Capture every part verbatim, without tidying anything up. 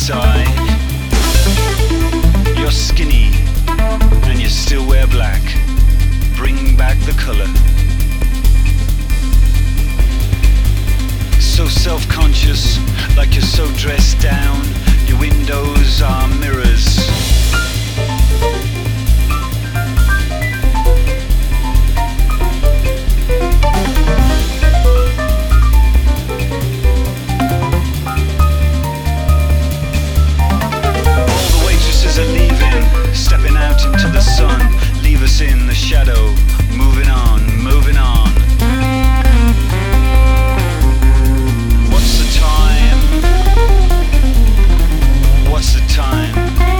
inside. You're skinny and you still wear black. Bring back the color. So self-conscious, like you're so dressed down. Your windows are mirrors. Stepping out into the sun, leave us in the shadow. Moving on, moving on. What's the time? What's the time?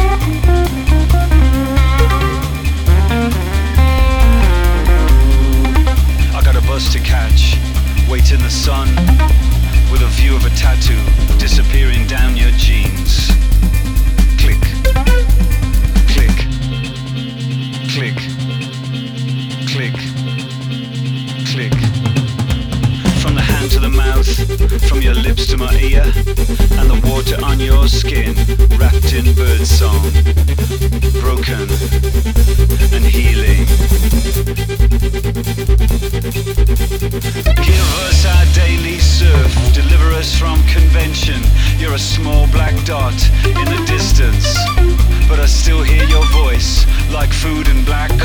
I got a bus to catch, wait in the sun, with a view of a tattoo disappearing down your jeans. Click. Click, click, click. From the hand to the mouth, from your lips to my ear, and the water on your skin, wrapped in birdsong, broken and healing. Give us our daily surf, deliver us from convention. You're a small black dot in the distance, but I still hear your voice like food and black